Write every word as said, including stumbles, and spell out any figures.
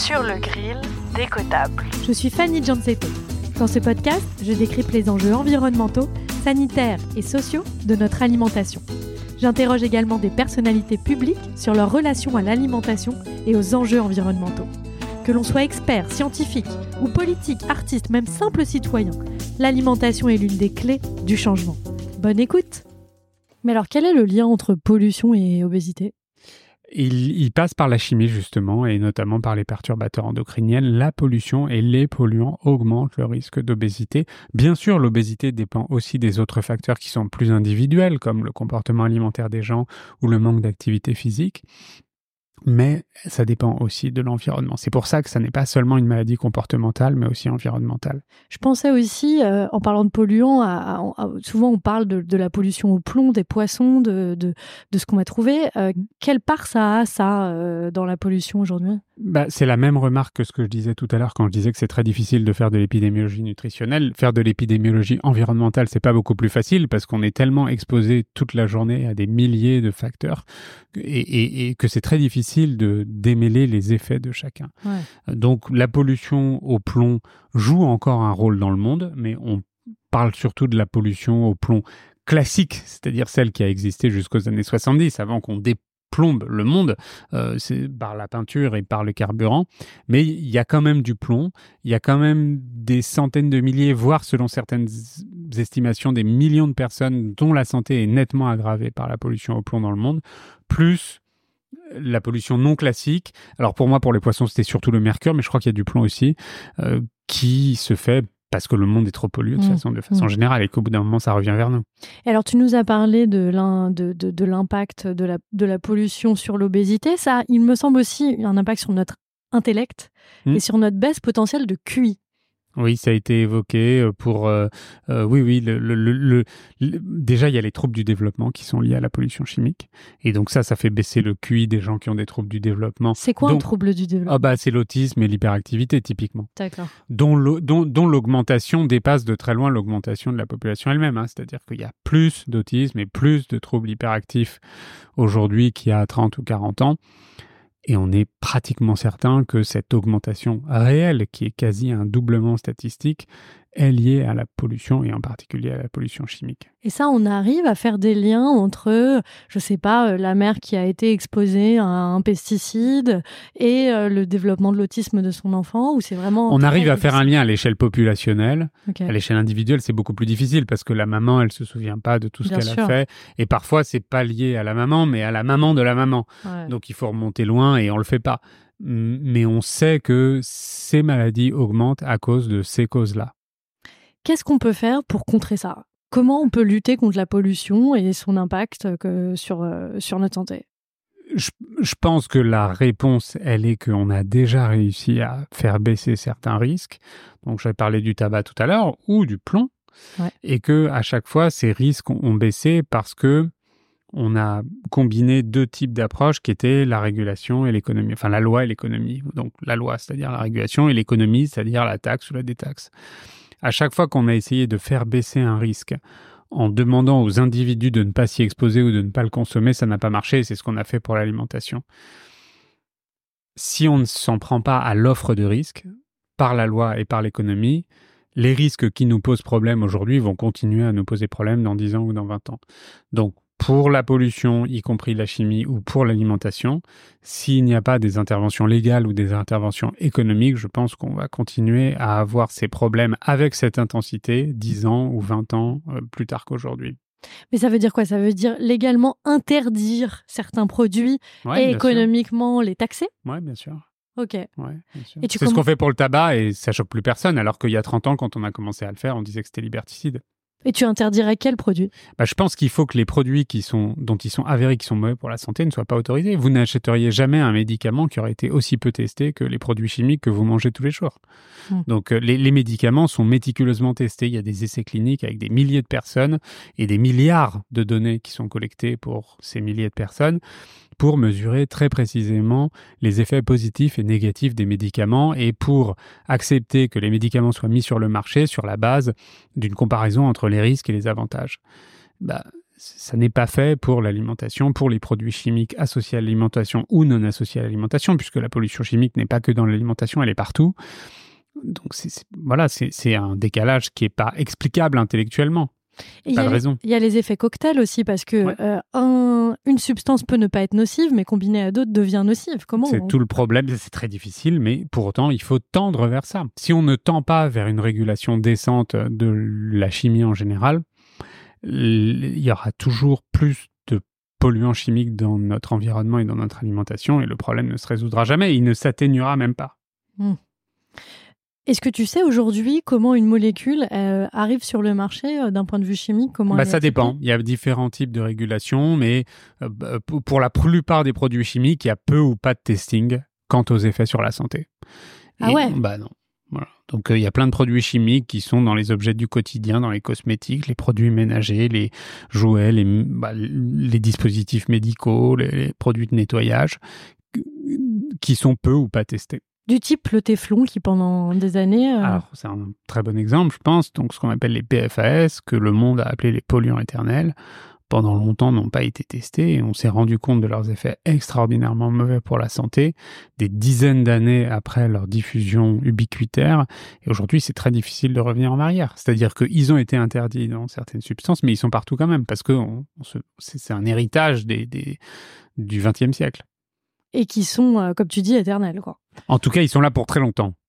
Sur le grill, décodable. Je suis Fanny Gianzetto. Dans ce podcast, je décrypte les enjeux environnementaux, sanitaires et sociaux de notre alimentation. J'interroge également des personnalités publiques sur leur relation à l'alimentation et aux enjeux environnementaux. Que l'on soit expert, scientifique ou politique, artiste, même simple citoyen, l'alimentation est l'une des clés du changement. Bonne écoute! Mais alors, quel est le lien entre pollution et obésité ? Il, il passe par la chimie justement, et notamment par les perturbateurs endocriniens. La pollution et les polluants augmentent le risque d'obésité. Bien sûr, l'obésité dépend aussi des autres facteurs qui sont plus individuels, comme le comportement alimentaire des gens ou le manque d'activité physique. Mais ça dépend aussi de l'environnement. C'est pour ça que ça n'est pas seulement une maladie comportementale, mais aussi environnementale. Je pensais aussi, euh, en parlant de polluants, à, à, à, souvent on parle de, de la pollution au plomb, des poissons, de, de, de ce qu'on va trouver. Euh, quelle part ça a, ça, euh, dans la pollution aujourd'hui ? Bah, c'est la même remarque que ce que je disais tout à l'heure quand je disais que c'est très difficile de faire de l'épidémiologie nutritionnelle. Faire de l'épidémiologie environnementale, c'est pas beaucoup plus facile parce qu'on est tellement exposé toute la journée à des milliers de facteurs et, et, et que c'est très difficile de démêler les effets de chacun. Ouais. Donc la pollution au plomb joue encore un rôle dans le monde, mais on parle surtout de la pollution au plomb classique, c'est-à-dire celle qui a existé jusqu'aux années soixante-dix, avant qu'on dé plombe le monde, euh, c'est par la peinture et par le carburant, mais il y a quand même du plomb, il y a quand même des centaines de milliers, voire selon certaines estimations, des millions de personnes dont la santé est nettement aggravée par la pollution au plomb dans le monde, plus la pollution non classique. Alors pour moi, pour les poissons, c'était surtout le mercure, mais je crois qu'il y a du plomb aussi, euh, qui se fait parce que le monde est trop pollué de, mmh. façon, de façon mmh. générale et qu'au bout d'un moment, ça revient vers nous. Et alors, tu nous as parlé de, l'in, de, de, de l'impact de la, de la pollution sur l'obésité. Ça, il me semble aussi un impact sur notre intellect mmh. et sur notre baisse potentielle de Q I. Oui, ça a été évoqué pour... Euh, euh, oui, oui, le, le, le, le, le, déjà, il y a les troubles du développement qui sont liés à la pollution chimique. Et donc ça, ça fait baisser le Q I des gens qui ont des troubles du développement. C'est quoi donc, un trouble du développement ? Ah bah, c'est l'autisme et l'hyperactivité, typiquement. D'accord. Dont, le, dont, dont l'augmentation dépasse de très loin l'augmentation de la population elle-même. Hein. C'est-à-dire qu'il y a plus d'autisme et plus de troubles hyperactifs aujourd'hui qu'il y a trente ou quarante ans. Et on est pratiquement certain que cette augmentation réelle, qui est quasi un doublement statistique, est liée à la pollution et en particulier à la pollution chimique. Et ça, on arrive à faire des liens entre, je sais pas, la mère qui a été exposée à un pesticide et le développement de l'autisme de son enfant, ou c'est vraiment... On arrive à faire un lien à l'échelle populationnelle. Okay. À l'échelle individuelle, c'est beaucoup plus difficile parce que la maman, elle se souvient pas de tout ce Bien qu'elle sûr. a fait. Et parfois, c'est pas lié à la maman, mais à la maman de la maman. Ouais. Donc, il faut remonter loin et on le fait pas. Mais on sait que ces maladies augmentent à cause de ces causes-là. Qu'est-ce qu'on peut faire pour contrer ça ? Comment on peut lutter contre la pollution et son impact que sur, euh, sur notre santé ? je, je pense que la réponse, elle est qu'on a déjà réussi à faire baisser certains risques. Donc, j'avais parlé du tabac tout à l'heure ou du plomb. Ouais. Et qu'à chaque fois, ces risques ont baissé parce que on a combiné deux types d'approches qui étaient la régulation et l'économie, enfin la loi et l'économie. Donc la loi, c'est-à-dire la régulation, et l'économie, c'est-à-dire la taxe ou la détaxe. À chaque fois qu'on a essayé de faire baisser un risque en demandant aux individus de ne pas s'y exposer ou de ne pas le consommer, ça n'a pas marché, c'est ce qu'on a fait pour l'alimentation. Si on ne s'en prend pas à l'offre de risque, par la loi et par l'économie, les risques qui nous posent problème aujourd'hui vont continuer à nous poser problème dans dix ans ou dans vingt ans. Donc, pour la pollution, y compris la chimie, ou pour l'alimentation, s'il n'y a pas des interventions légales ou des interventions économiques, je pense qu'on va continuer à avoir ces problèmes avec cette intensité dix ans ou vingt ans euh, plus tard qu'aujourd'hui. Mais ça veut dire quoi ? Ça veut dire légalement interdire certains produits ouais, et économiquement sûr. Les taxer ? Oui, bien sûr. Ok. Ouais, bien sûr. Et tu C'est comm... ce qu'on fait pour le tabac et ça choque plus personne, alors qu'il y a trente ans, quand on a commencé à le faire, on disait que c'était liberticide. Et tu interdirais quels produits ? Bah, je pense qu'il faut que les produits qui sont, dont ils sont avérés qui sont mauvais pour la santé ne soient pas autorisés. Vous n'achèteriez jamais un médicament qui aurait été aussi peu testé que les produits chimiques que vous mangez tous les jours. Mmh. Donc, euh, les, les médicaments sont méticuleusement testés. Il y a des essais cliniques avec des milliers de personnes et des milliards de données qui sont collectées pour ces milliers de personnes pour mesurer très précisément les effets positifs et négatifs des médicaments et pour accepter que les médicaments soient mis sur le marché sur la base d'une comparaison entre les risques et les avantages. Bah, ça n'est pas fait pour l'alimentation, pour les produits chimiques associés à l'alimentation ou non associés à l'alimentation, puisque la pollution chimique n'est pas que dans l'alimentation, elle est partout. Donc c'est, c'est, voilà, c'est, c'est un décalage qui n'est pas explicable intellectuellement. Il y, pas de les, raison. Il y a les effets cocktails aussi, parce que ouais. euh, un, une substance peut ne pas être nocive, mais combinée à d'autres devient nocive. Comment C'est on... tout le problème, c'est très difficile, mais pour autant, il faut tendre vers ça. Si on ne tend pas vers une régulation décente de la chimie en général, il y aura toujours plus de polluants chimiques dans notre environnement et dans notre alimentation, et le problème ne se résoudra jamais, il ne s'atténuera même pas. Mmh. Est-ce que tu sais aujourd'hui comment une molécule euh, arrive sur le marché euh, d'un point de vue chimique comment bah, elle est Ça activée ? dépend. Il y a différents types de régulation, mais euh, pour la plupart des produits chimiques, il y a peu ou pas de testing quant aux effets sur la santé. Ah et, ouais Bah non. Voilà. Donc euh, il y a plein de produits chimiques qui sont dans les objets du quotidien, dans les cosmétiques, les produits ménagers, les jouets, les, bah, les dispositifs médicaux, les, les produits de nettoyage, qui sont peu ou pas testés. Du type le téflon qui pendant des années... Euh... Alors, c'est un très bon exemple, je pense. Donc, ce qu'on appelle les P F A S, que le monde a appelé les polluants éternels, pendant longtemps n'ont pas été testés et on s'est rendu compte de leurs effets extraordinairement mauvais pour la santé des dizaines d'années après leur diffusion ubiquitaire. Et aujourd'hui, c'est très difficile de revenir en arrière. C'est-à-dire qu'ils ont été interdits dans certaines substances, mais ils sont partout quand même parce que on, on se, c'est, c'est un héritage des, des, du vingtième siècle. Et qui sont, euh, comme tu dis, éternels, quoi. En tout cas, ils sont là pour très longtemps.